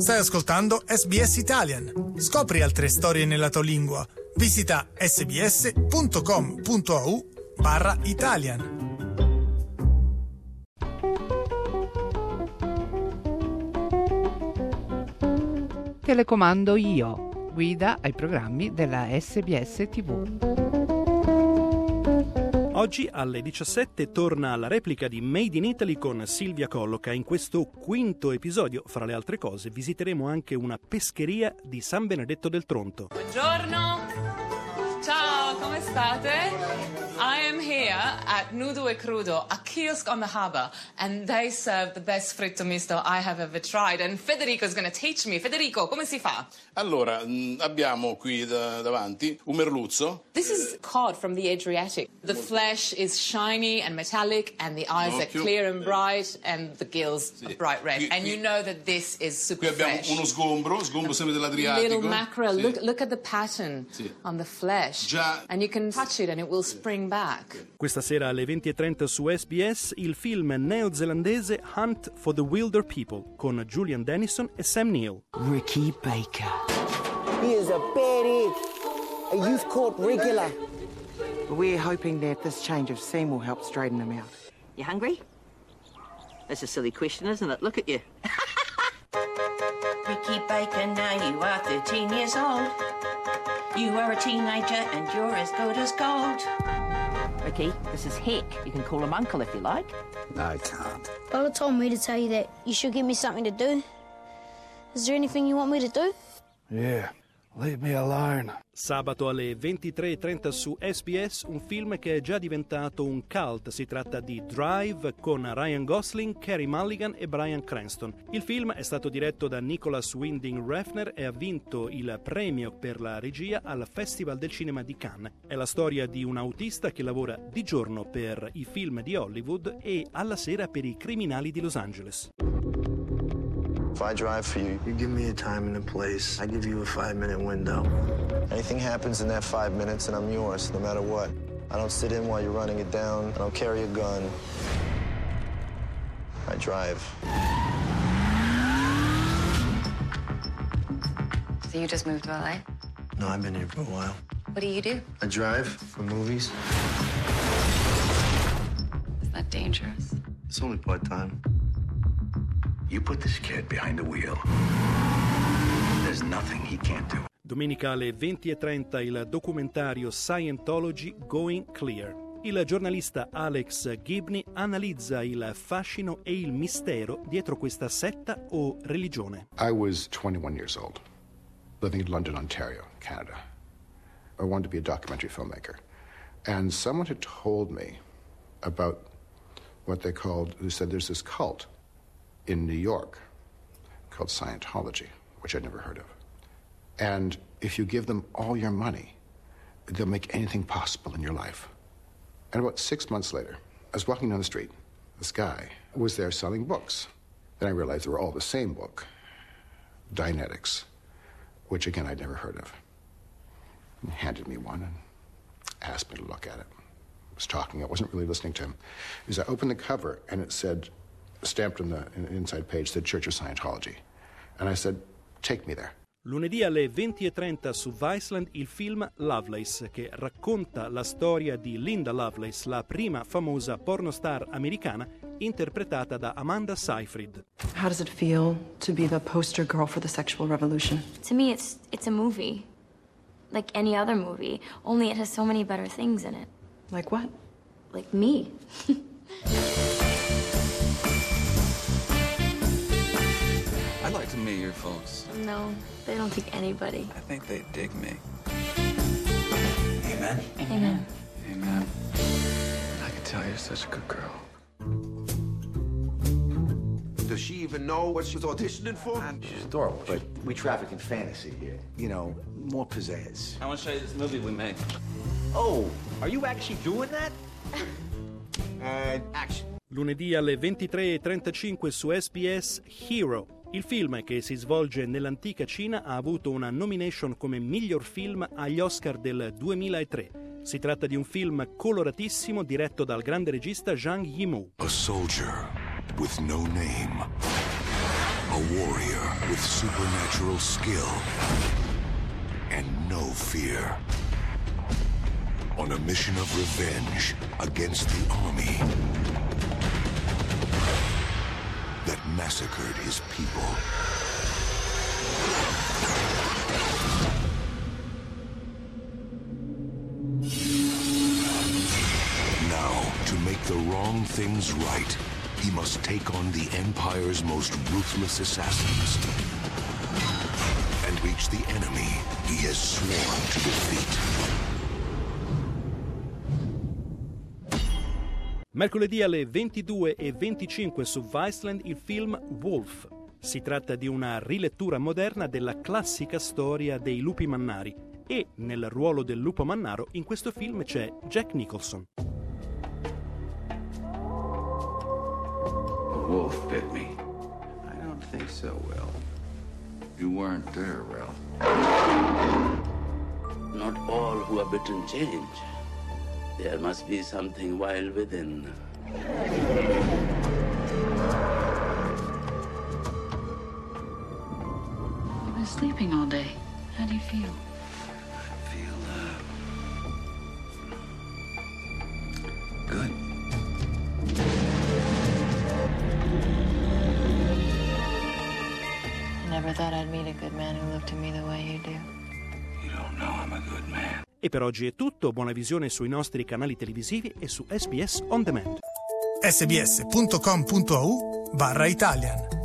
Stai ascoltando SBS Italian. Scopri altre storie nella tua lingua. Visita sbs.com.au/Italian. Telecomando io, guida ai programmi della SBS TV. Oggi alle 17 torna la replica di Made in Italy con Silvia Colloca. In questo quinto episodio, fra le altre cose, visiteremo anche una pescheria di San Benedetto del Tronto. Buongiorno, ciao, come state? I am here at Nudo e Crudo, a kiosk on the harbour, and they serve the best fritto misto I have ever tried. And Federico is going to teach me. Federico, come si fa? Allora, abbiamo qui davanti un merluzzo. This is cod from the Adriatic. The flesh is shiny and metallic, and the eyes are clear and bright, and the gills are bright red. And you know that this is super fresh. Qui abbiamo uno sgombro sempre dell'Adriatico. Little mackerel. Look at the pattern on the flesh. And you can touch it and it will spring back. Questa sera alle 20:30 su SBS il film neozelandese Hunt for the Wilder People con Julian Dennison e Sam Neill. Ricky Baker. He is a bad egg, a youth court regular. We're hoping that this change of scene will help straighten him out. You hungry? That's a silly question, isn't it? Look at you. Ricky Baker, now you are 13 years old. You are a teenager and you're as good as gold. Ricky, this is Heck. You can call him Uncle if you like. I can't. Lola told me to tell you that you should give me something to do. Is there anything you want me to do? Yeah, leave me alone. Sabato alle 23:30 su SBS un film che è già diventato un cult. Si tratta di Drive con Ryan Gosling, Carey Mulligan e Bryan Cranston. Il film è stato diretto da Nicholas Winding Refn e ha vinto il premio per la regia al Festival del Cinema di Cannes. È la storia di un autista che lavora di giorno per i film di Hollywood e alla sera per i criminali di Los Angeles. If I drive for you, You give me a time and a place. I give you a 5-minute window. anything happens in that 5 minutes and I'm yours, no matter what. I don't sit in while you're running it down. I don't carry a gun. I drive. So you just moved to LA? No, I've been here for a while. What do you do? I drive for movies. Is that dangerous? It's only part-time. You put this kid behind the wheel. There's nothing he can't do. Domenica alle 20:30 il documentario Scientology Going Clear. Il giornalista Alex Gibney analizza il fascino e il mistero dietro questa setta o religione. I was 21 years old, living in London, Ontario, Canada. I wanted to be a documentary filmmaker. And someone had told me about what they said there's this cult in New York called Scientology, which I'd never heard of. And if you give them all your money, they'll make anything possible in your life. And about 6 months later, I was walking down the street. This guy was there selling books. Then I realized they were all the same book, Dianetics, which again I'd never heard of. He handed me one and asked me to look at it. I was talking, I wasn't really listening to him. As I opened the cover and it said, stamped on the inside page, the Church of Scientology. And I said, take me there. Lunedì alle 20:30 su Viceland il film Lovelace, che racconta la storia di Linda Lovelace, la prima famosa pornostar americana, interpretata da Amanda Seyfried. How does it feel to be the poster girl for the sexual revolution? To me, it's a movie. Like any other movie, only it has so many better things in it. Like what? Like me. I'd like to meet your folks. No, they don't think anybody. I think they dig me. Amen. Amen. Amen. I can tell you're such a good girl. Does she even know what she's auditioning for? She's adorable, but we traffic in fantasy here. You know, more pizzazz. I want to show you this movie we made. Oh, are you actually doing that? And action. Lunedì alle 23:35 su SBS Hero. Il film, che si svolge nell'antica Cina, ha avuto una nomination come miglior film agli Oscar del 2003. Si tratta di un film coloratissimo diretto dal grande regista Zhang Yimou. A soldier with no name, a warrior with supernatural skill and no fear. On a mission of revenge against the army that massacred his people. Now, to make the wrong things right, he must take on the Empire's most ruthless assassins and reach the enemy he has sworn to defeat. Mercoledì alle 22:25 su Viceland il film Wolf. Si tratta di una rilettura moderna della classica storia dei lupi mannari e nel ruolo del lupo mannaro in questo film c'è Jack Nicholson. A wolf bit me. I don't think so, Will. You weren't there, Will. Not all who are bitten change. There must be something wild within. You've been sleeping all day. How do you feel? I feel, good. I never thought I'd meet a good man who looked at me the way you do. You don't know I'm a good man. E per oggi è tutto, buona visione sui nostri canali televisivi e su SBS On Demand. sbs.com.au/Italian